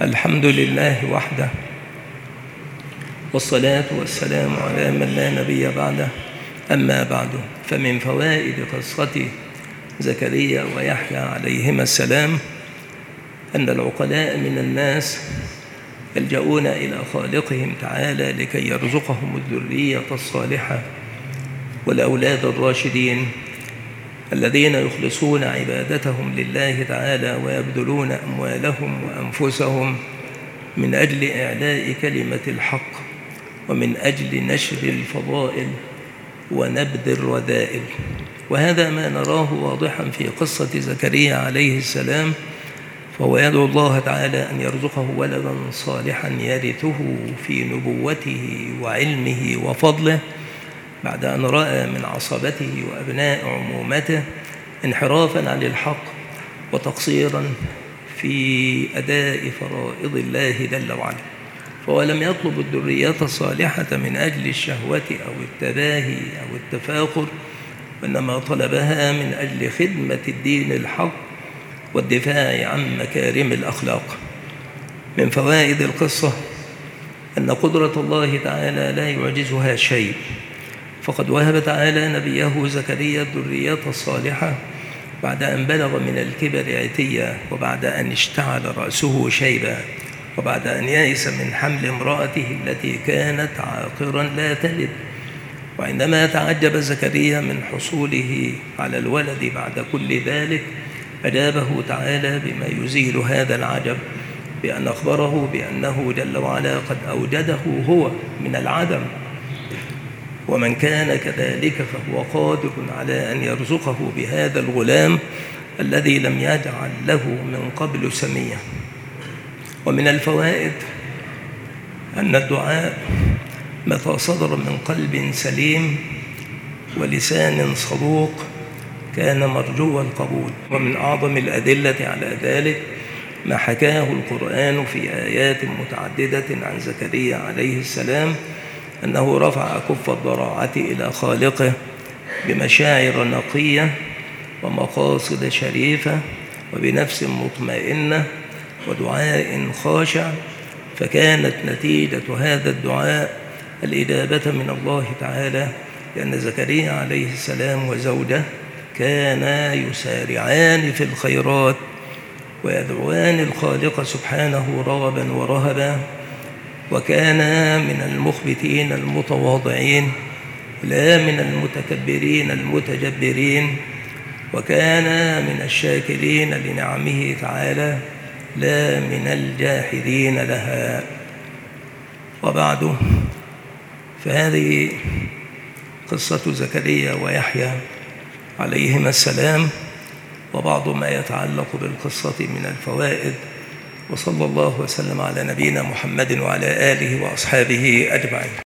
الحمد لله وحده، والصلاة والسلام على من لا نبي بعده. أما بعد، فمن فوائد قصة زكريا ويحيى عليهما السلام أن العقلاء من الناس يلجؤون إلى خالقهم تعالى لكي يرزقهم الذرية الصالحة والأولاد الراشدين الذين يخلصون عبادتهم لله تعالى ويبذلون أموالهم وأنفسهم من أجل إعلاء كلمة الحق ومن أجل نشر الفضائل ونبذ الرذائل. وهذا ما نراه واضحا في قصة زكريا عليه السلام، فهو يدعو الله تعالى أن يرزقه ولدا صالحا يرثه في نبوته وعلمه وفضله، بعد أن رأى من عصبته وأبناء عمومته انحرافا عن الحق وتقصيرا في أداء فرائض الله جل وعلا. فهو لم يطلب الذرية الصالحة من أجل الشهوة أو التباهي أو التفاخر، وإنما طلبها من أجل خدمة الدين الحق والدفاع عن مكارم الأخلاق. من فوائد القصة أن قدرة الله تعالى لا يعجزها شيء، فقد وهب تعالى نبيه زكريا الذرية الصالحة بعد أن بلغ من الكبر عتيا، وبعد أن اشتعل رأسه شيبا، وبعد أن يئس من حمل امرأته التي كانت عاقرا لا تلد. وعندما تعجب زكريا من حصوله على الولد بعد كل ذلك، أجابه تعالى بما يزيل هذا العجب، بأن أخبره بأنه جل وعلا قد أوجده هو من العدم، ومن كان كذلك فهو قادر على أن يرزقه بهذا الغلام الذي لم يجعل له من قبل سميا. ومن الفوائد أن الدعاء متى صدر من قلب سليم ولسان صدوق كان مرجو القبول. ومن أعظم الأدلة على ذلك ما حكاه القرآن في آيات متعددة عن زكريا عليه السلام، أنه رفع كف الضراعة إلى خالقه بمشاعر نقية ومقاصد شريفة وبنفس مطمئنة ودعاء خاشع، فكانت نتيجة هذا الدعاء الإجابة من الله تعالى، لأن زكريا عليه السلام وزوجه كانا يسارعان في الخيرات ويدعوان الخالق سبحانه رغبا ورهبا، وكانا من المخبتين المتواضعين لا من المتكبرين المتجبرين، وكانا من الشاكرين لنعمه تعالى لا من الجاحدين لها. وبعد، فهذه قصة زكريا ويحيى عليهما السلام وبعض ما يتعلق بالقصة من الفوائد. وصلى الله وسلم على نبينا محمد وعلى آله وأصحابه أجمعين.